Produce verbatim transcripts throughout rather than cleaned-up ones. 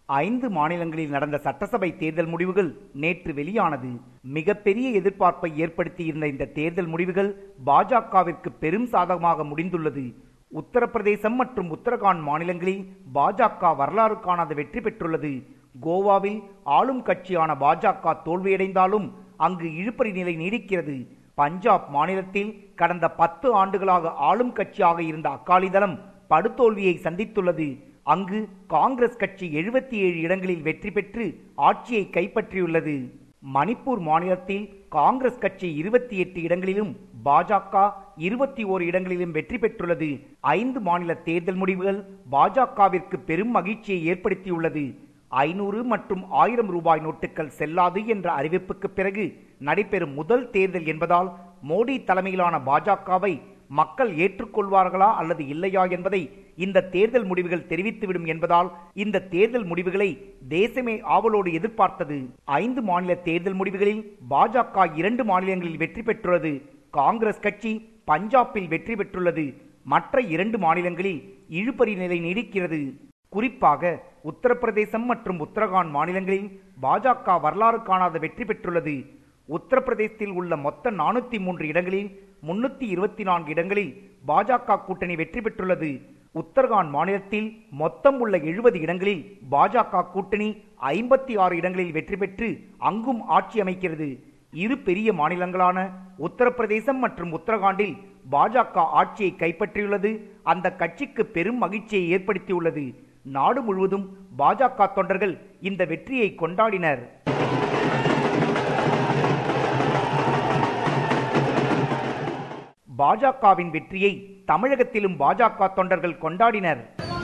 ஐந்து மாநிலங்களில் நடந்த சட்டசபை தேர்தல் முடிவுகள் நேற்று வெளியானது. மிகப்பெரிய எதிர்பார்ப்பை ஏற்படுத்தியிருந்த இந்த தேர்தல் முடிவுகள் பாஜகவிற்கு பெரும் சாதகமாக முடிந்துள்ளது. உத்தரப்பிரதேசம் மற்றும் உத்தரகாண்ட் மாநிலங்களில் பாஜக வரலாறு காணாத வெற்றி பெற்றுள்ளது. கோவாவில் ஆளும் கட்சியான பாஜக தோல்வியடைந்தாலும் அங்கு இழுபறி நிலை நீடிக்கிறது. பஞ்சாப் மாநிலத்தில் கடந்த பத்து ஆண்டுகளாக ஆளும் கட்சியாக இருந்த அகாலிதளம் படுதோல்வியை சந்தித்துள்ளது. அங்கு காங்கிரஸ் கட்சி எழுபத்தி ஏழு இடங்களில் வெற்றி பெற்று ஆட்சியை கைப்பற்றியுள்ளது. மணிப்பூர் மாநிலத்தில் காங்கிரஸ் கட்சி இருபத்தி எட்டு இடங்களிலும் பாஜக இருபத்தி ஓரு இடங்களிலும் வெற்றி பெற்றுள்ளது. ஐந்து மாநில தேர்தல் முடிவுகள் பாஜகவிற்கு பெரும் மகிழ்ச்சியை ஏற்படுத்தியுள்ளது. ஐநூறு மற்றும் ஆயிரம் ரூபாய் நோட்டுகள் செல்லாது என்ற அறிவிப்புக்கு பிறகு நடைபெறும் முதல் தேர்தல் என்பதால் மோடி தலைமையிலான பாஜகவை மக்கள் ஏற்றுக்கொள்வார்களா அல்லது இல்லையா என்பதை இந்த தேர்தல் முடிவுகள் தெரிவித்துவிடும் என்பதால் இந்த தேர்தல் முடிவுகளை தேசமே ஆவலோடு எதிர்பார்த்தது. ஐந்து மாநில தேர்தல் முடிவுகளில் பாஜக இரண்டு மாநிலங்களில் வெற்றி பெற்றுள்ளது. காங்கிரஸ் கட்சி பஞ்சாபில் வெற்றி பெற்றுள்ளது. மற்ற இரண்டு மாநிலங்களில் இழுபறி நிலை நீடிக்கிறது. குறிப்பாக உத்தரப்பிரதேசம் மற்றும் உத்தரகாண்ட் மாநிலங்களில் பாஜக வரலாறு காணாத வெற்றி பெற்றுள்ளது. உத்தரப்பிரதேசத்தில் உள்ள மொத்த நானூத்தி மூன்று இடங்களில் முன்னூத்தி இருபத்தி நான்கு இடங்களில் பாஜக கூட்டணி வெற்றி பெற்றுள்ளது. உத்தரகாண்ட் மாநிலத்தில் மொத்தம் உள்ள எழுபது இடங்களில் பாஜக கூட்டணி ஐம்பத்தி ஆறு இடங்களில் வெற்றி பெற்று அங்கும் ஆட்சி அமைக்கிறது. இரு பெரிய மாநிலங்களான உத்தரப்பிரதேசம் மற்றும் உத்தரகாண்டில் பாஜக ஆட்சியை கைப்பற்றியுள்ளது. அந்த கட்சிக்கு பெரும் மகிழ்ச்சியை ஏற்படுத்தியுள்ளது. நாடு முழுவதும் பாஜக தொண்டர்கள் இந்த வெற்றியை கொண்டாடினர். பாஜகவின் வெற்றியை தமிழகத்திலும் பாஜக தொண்டர்கள் கொண்டாடினர்.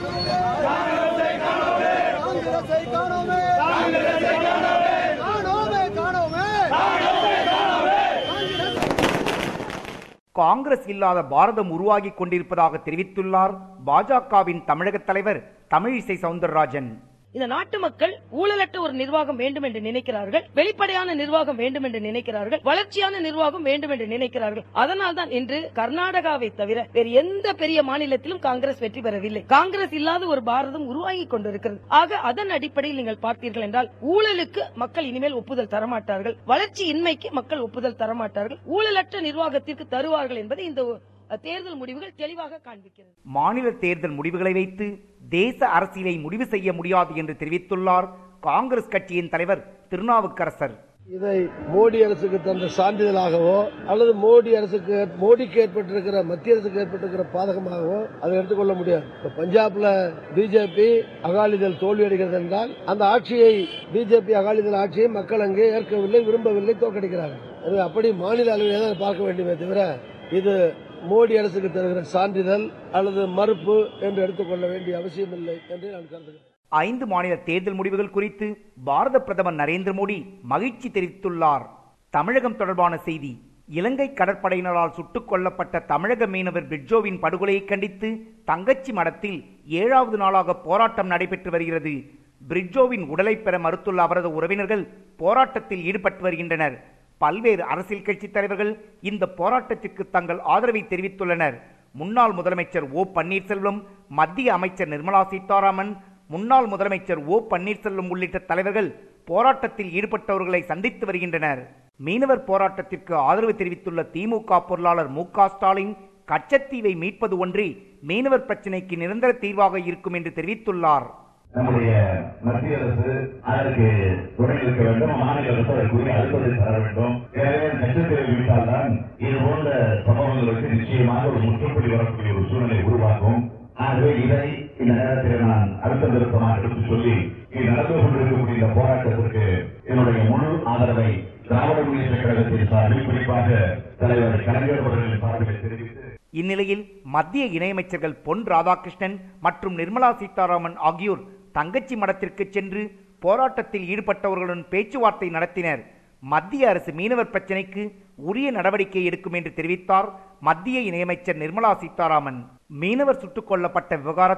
காங்கிரஸ் இல்லாத பாரதம் உருவாகி கொண்டிருப்பதாக தெரிவித்துள்ளார் பாஜகவின் தமிழக தலைவர் தமிழிசை சவுந்தரராஜன். இந்த நாட்டு மக்கள் ஊழலற்ற ஒரு நிர்வாகம் வேண்டும் என்று நினைக்கிறார்கள், வெளிப்படையான நிர்வாகம் வேண்டும் என்று நினைக்கிறார்கள், வளர்ச்சியான நிர்வாகம் வேண்டும் என்று நினைக்கிறார்கள். அதனால்தான் இன்று கர்நாடகாவை தவிர வேறு எந்த பெரிய மாநிலத்திலும் காங்கிரஸ் வெற்றி பெறவில்லை. காங்கிரஸ் இல்லாத ஒரு பாரதம் உருவாகி கொண்டிருக்கிறது. ஆக அதன் அடிப்படையில் நீங்கள் பார்த்தீர்கள் என்றால் ஊழலுக்கு மக்கள் இனிமேல் ஒப்புதல் தரமாட்டார்கள், வளர்ச்சி இன்மைக்கு மக்கள் ஒப்புதல் தரமாட்டார்கள், ஊழலற்ற நிர்வாகத்திற்கு தருவார்கள் என்பதை இந்த தேர்தல் முடிவுகள் தெளிவாக காண்பிக்கிறது. மாநில தேர்தல் முடிவுகளை வைத்து தேச அரசியலை முடிவு செய்ய முடியாது என்று தெரிவித்துள்ளார் காங்கிரஸ் கட்சியின் தலைவர் திருநாவுக்கரசர். இதை மோடி அரசுக்கு தந்த சான்றிதழாகவோ அல்லது மோடி அரசுக்கு மோடிக்கு ஏற்பட்டிருக்கிற மத்திய அரசுக்கு ஏற்பட்டிருக்கிற பாதகமாகவோ அதை எடுத்துக்கொள்ள முடியாது. பஞ்சாப்ல பிஜேபி அகாலிதள் தோல்வியடைகிறது என்றால் அந்த ஆட்சியை பிஜேபி அகாலிதள் ஆட்சியை மக்கள் அங்கே ஏற்கவில்லை, விரும்பவில்லை, தோற்கடிக்கிறார்கள். அப்படி மாநில அளவில் தான் பார்க்க வேண்டுமே தவிர இது மோடி அரசுக்கு தருகிற சான்றிதழ் அல்லது மறுப்பு என்று எடுத்துக்கொள்ள வேண்டிய அவசியம் இல்லை என்று நான் கருதுகிறேன். ஐந்து மாநில தேர்தல் முடிவுகள் குறித்து பாரத பிரதமர் நரேந்திர மோடி மகிழ்ச்சி தெரிவித்துள்ளார். தமிழகம் தொடர்பான செய்தி. இலங்கை கடற்படையினரால் சுட்டுக் கொல்லப்பட்ட தமிழக மீனவர் பிரிட்ஜோவின் படுகொலையை கண்டித்து தங்கச்சி மடத்தில் ஏழாவது நாளாக போராட்டம் நடைபெற்று வருகிறது. பிரிட்ஜோவின் உடலை பெற மறுத்துள்ள அவரது உறவினர்கள் போராட்டத்தில் ஈடுபட்டு வருகின்றனர். பல்வேறு அரசியல் கட்சி தலைவர்கள் இந்த போராட்டத்திற்கு தங்கள் ஆதரவை தெரிவித்துள்ளனர். முன்னாள் முதலமைச்சர் ஓ பன்னீர்செல்வம், மத்திய அமைச்சர் நிர்மலா சீதாராமன், முன்னாள் முதலமைச்சர் ஓ பன்னீர்செல்வம் உள்ளிட்ட தலைவர்கள் போராட்டத்தில் ஈடுபட்டவர்களை சந்தித்து வருகின்றனர். மீனவர் போராட்டத்திற்கு ஆதரவு தெரிவித்துள்ள திமுக பொருளாளர் மு க ஸ்டாலின் கச்சத்தீவை மீட்பது ஒன்றே மீனவர் பிரச்சினைக்கு நிரந்தர தீர்வாக இருக்கும் என்று தெரிவித்துள்ளார். நம்முடைய மத்திய அரசு அதற்கு துணை இருக்க வேண்டும், மாநில அரசு அதற்குரிய அழுத்தத்தை தர வேண்டும். எனவே கச்சத்தீவை விட்டால்தான் இது போன்ற சம்பவங்களுக்கு நிச்சயமாக ஒரு முற்றுப்புள்ளி வரக்கூடிய ஒரு சூழ்நிலை உருவாகும். ஆகவே இதை இந்த நேரத்தில் நான் அழுத்த நிறுத்தமாக எடுத்து சொல்லி நடந்து கொண்டிருக்கக்கூடிய இந்த போராட்டத்திற்கு என்னுடைய முழு ஆதரவை திராவிட முன்னேற்ற கழகத்தின் சார்பில் குறிப்பாக தலைவர் கலைஞர் அவர்களின் சார்பில் தெரிவித்து, இந்நிலையில் மத்திய இணையமைச்சர்கள் பொன் ராதாகிருஷ்ணன் மற்றும் நிர்மலா சீதாராமன் ஆகியோர் தங்கச்சி மடத்திற்கு சென்று போராட்டத்தில் ஈடுபட்டவர்களுடன் பேச்சுவார்த்தை நடத்தினர். மத்திய அரசு மீனவர் பிரச்சினைக்கு உரிய நடவடிக்கை எடுக்கும் என்று தெரிவித்தார் மத்திய இணையமைச்சர் நிர்மலா சீதாராமன். மீனவர் சுட்டுக் கொல்லப்பட்ட விவகாரத்தில்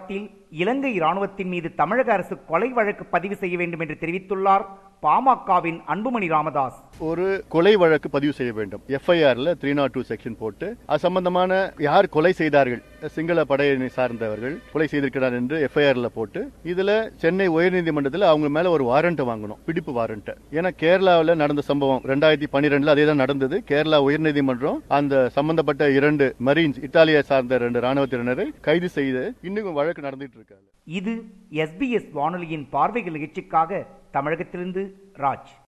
இலங்கை ராணுவத்தின் மீது தமிழக அரசு கொலை வழக்கு பதிவு செய்ய வேண்டும் என்று தெரிவித்துள்ளார் பாமகவின் அன்புமணி ராமதாஸ். ஒரு கொலை வழக்கு பதிவு செய்ய வேண்டும். எஃப்ஐஆர்ல த்ரீ நாட் டூ செக்ஷன் போட்டு அது சம்பந்தமான யார் கொலை செய்தார்கள், சிங்கள படையினை சார்ந்தவர்கள் கொலை செய்திருக்கிறார் என்று எஃப்ஐஆர்ல போட்டு இதுல சென்னை உயர்நீதிமன்றத்தில் அவங்க மேல ஒரு வாரண்ட் வாங்கணும், பிடிப்பு வாரண்ட். ஏன்னா கேரளாவில் நடந்த சம்பவம் ரெண்டாயிரத்தி பன்னிரெண்டுல அதே தான் நடந்தது. கேரளா உயர்நீதிமன்றம் அந்த சம்பந்தப்பட்ட இரண்டு மரீன்ஸ் இத்தாலியை சார்ந்த இரண்டு ராணுவத்தினரை கைது செய்து இன்னும் வழக்கு நடந்துட்டு இருக்காங்க. இது எஸ்பிஎஸ் வானொலியின் பார்வைகள் நிகழ்ச்சிக்காக தமிழகத்திலிருந்து ராஜ்.